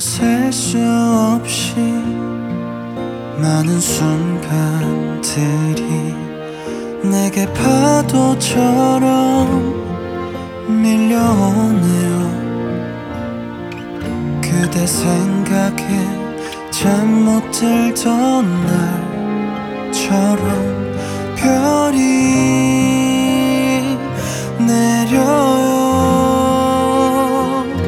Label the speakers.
Speaker 1: 셀 수 없이 많은 순간들이 내게 파도처럼 밀려오네요. 그대 생각에 잠 못 들던 날처럼